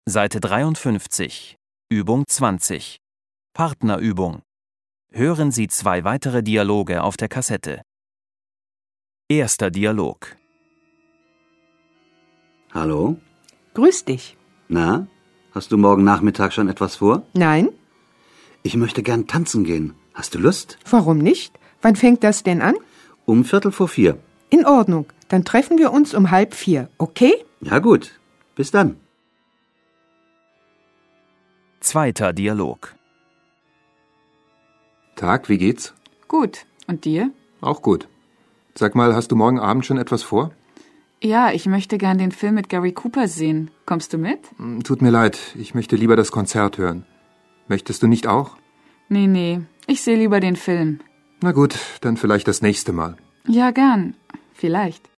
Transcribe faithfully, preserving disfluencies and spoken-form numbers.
Seite dreiundfünfzig, Übung zwanzig. Partnerübung. Hören Sie zwei weitere Dialoge auf der Kassette. Erster Dialog. Hallo? Grüß dich. Na, hast du morgen Nachmittag schon etwas vor? Nein? Ich möchte gern tanzen gehen. Hast du Lust? Warum nicht? Wann fängt das denn an? Um Viertel vor vier. In Ordnung. Dann treffen wir uns um halb vier, okay? Ja gut. Bis dann. Zweiter Dialog. Tag, wie geht's? Gut. Und dir? Auch gut. Sag mal, hast du morgen Abend schon etwas vor? Ja, ich möchte gern den Film mit Gary Cooper sehen. Kommst du mit? Tut mir leid, ich möchte lieber das Konzert hören. Möchtest du nicht auch? Nee, nee. Ich sehe lieber den Film. Na gut, dann vielleicht das nächste Mal. Ja, gern. Vielleicht.